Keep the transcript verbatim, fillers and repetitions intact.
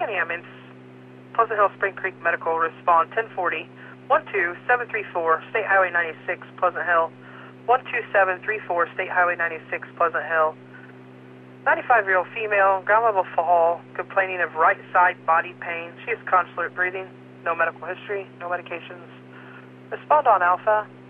second ambulance, Pleasant Hill Spring Creek Medical, respond ten forty, one two seven three four, State Highway ninety-six, Pleasant Hill, one two seven three four, State Highway ninety-six, Pleasant Hill. ninety-five-year-old female, ground level fall, complaining of right side body pain. She has consulate breathing, no medical history, no medications. Respond on Alpha.